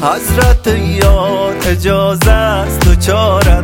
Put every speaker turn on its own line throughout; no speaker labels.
حضرت یار اجازه است تو چارت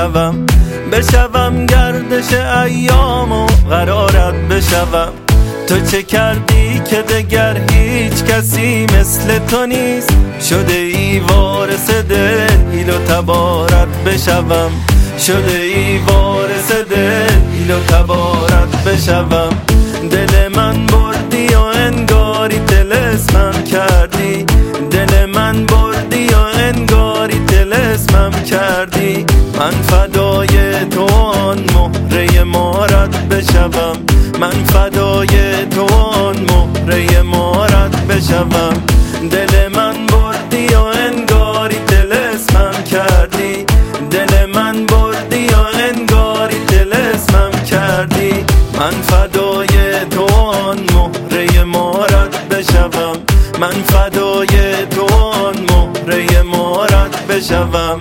بشوم گردش ایام و قرارت بشوم. تو چه کردی که دگر هیچ کسی مثل تو نیست؟ شده ای وارث دل ایل و تبارت بشوم. شده ای وارث دل ایل و تبارت بشوم. دل من بردی و انگاری طلسمم کردی. دل من بردی و انگاری طلسمم کردی. من فدای تو آن مهره مارت بشوم. من فدای تو آن مهره مارت بشوم. دل من بردی و انگاری طلسمم کردی. دل من بردی و انگاری طلسمم کردی. من فدای تو آن مهره مارت بشوم. من فدای تو آن مهره مارت بشوم.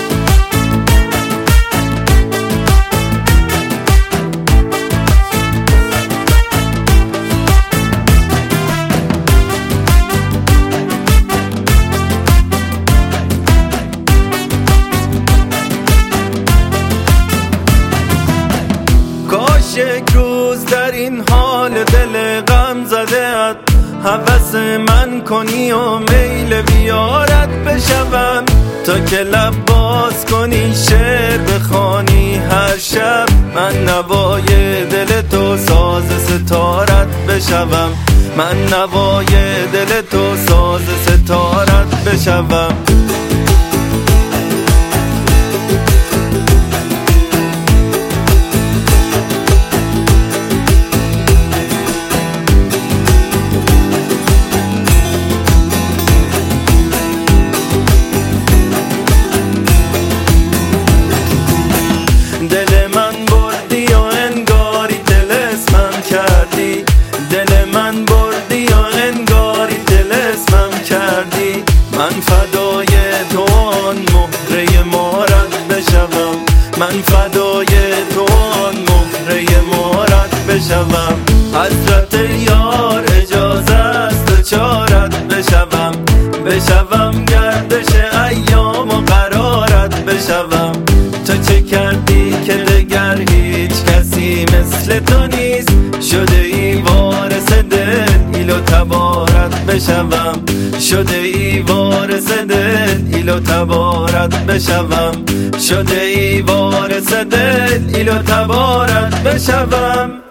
کاش یک روز در این حال دل غم زده‌ات هوس من کنی و میل بیارت بشوم. تا که لب باز کنی شعر بخوانی هر شب، من نوای دل تو ساز ستارت بشوم. من نوای دل تو ساز ستارت بشوم. دل من بردی و انگاری طلسمم کردی. دل من بردی و انگاری طلسمم کردی. من فدای تو آن مهره مارت بشوم. من فدای تو آن مهره مارت بشوم. حضرت یار اجازه است تو چارت بشوم گردش ایام و قرارت بشوم. تو چه کردی که دگر هیچ کسی مثل تو نیست؟ شده ای وارث دل ایل و تبارت بشوم. شده ای وارث دل ایل و تبارت بشوم. شده ای وارث دل ایل و تبارت بشوم.